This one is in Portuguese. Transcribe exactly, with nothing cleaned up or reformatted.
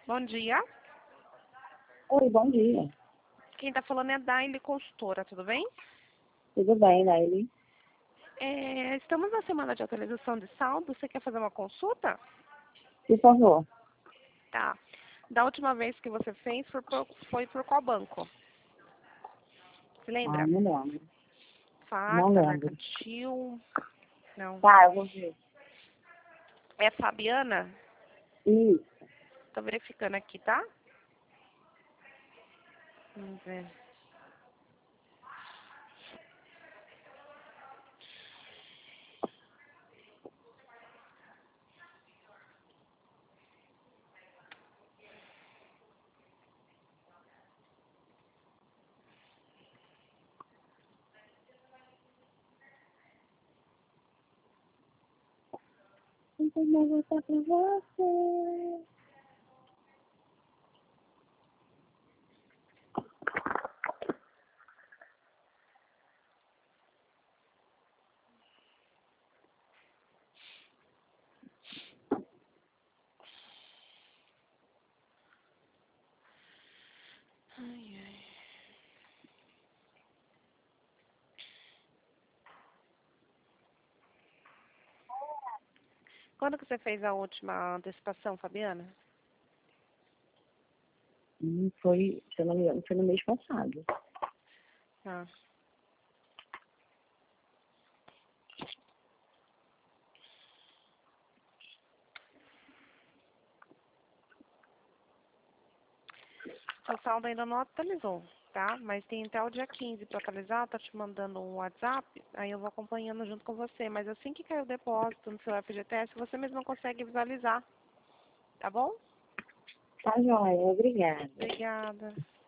Bom dia. Oi, bom dia. Quem está falando é a Daile Consultora, tudo bem? Tudo bem, Naili? É, estamos na semana de atualização de saldo. Você quer fazer uma consulta? Por favor. Tá. Da última vez que você fez, foi por, foi por qual banco? Você Ah, lembra? não lembro. Não Facta, lembro. Mercantil? Não. Tá, eu vou ver. É Fabiana? Isso. Tô verificando aqui, tá? Vamos ver. Então, eu vou voltar pra você. Ai, ai. Quando que você fez a última antecipação, Fabiana? Hum, foi, se eu não me engano, foi no mês passado. Tá. Seu saldo ainda não atualizou, tá? Mas tem até o dia quinze para atualizar. Tá te mandando um WhatsApp, aí eu vou acompanhando junto com você. Mas assim que cair o depósito no seu F G T S, você mesmo consegue visualizar, tá bom? Tá, joia. Obrigada. Obrigada.